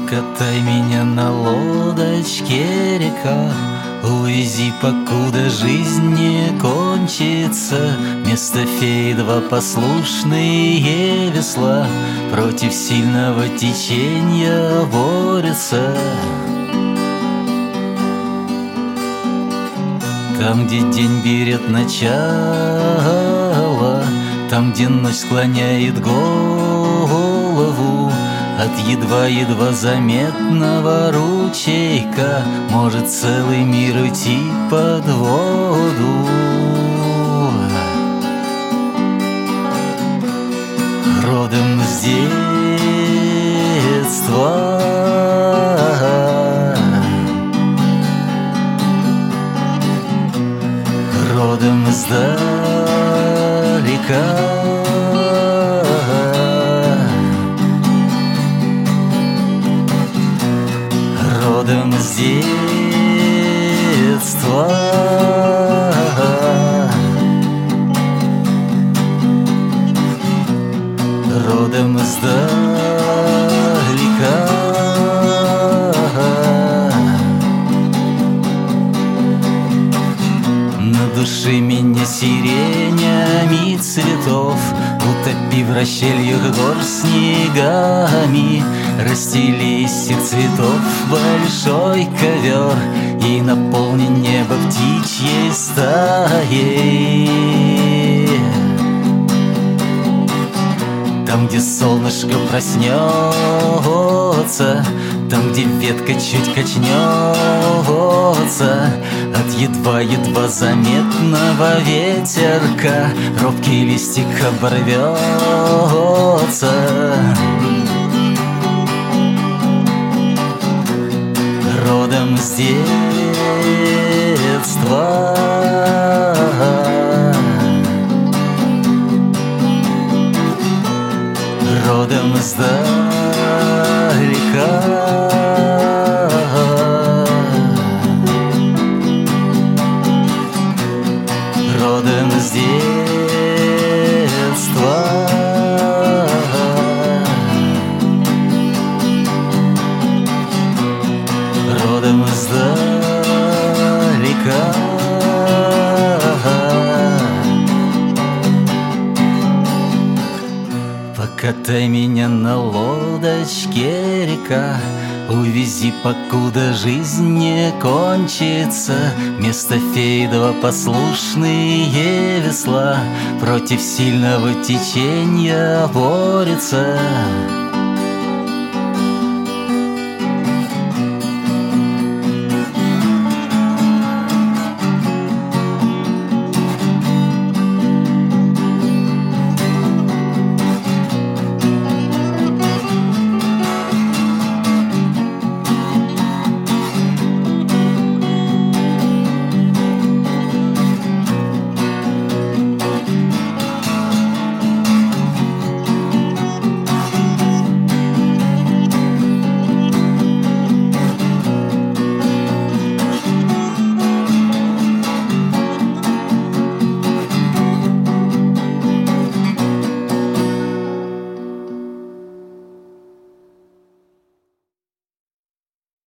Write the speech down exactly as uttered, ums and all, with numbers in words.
Покатай меня на лодочке, река, увези, покуда жизнь не кончится. Вместо фей два послушные весла против сильного течения борются. Там, где день берет начало, там, где ночь склоняет голову, от едва-едва заметного ручейка может целый мир уйти под воду. Родом с детства, родом издалека, родом с детства, родом издалека. На душе меня сиренями цветов, утопи в расщельях гор снегами, расстели из всех цветов большой ковер и наполни небо птичьей стаей. Там, где солнышко проснется, там, где ветка чуть качнется от едва-едва заметного ветерка, робкий листик оборвется. Родом с детства, родом издалека, родом с детства, родом издалека. Покатай меня на лодочке, река, увези, покуда жизнь не кончится. Вместо фей два послушные весла против сильного течения борются.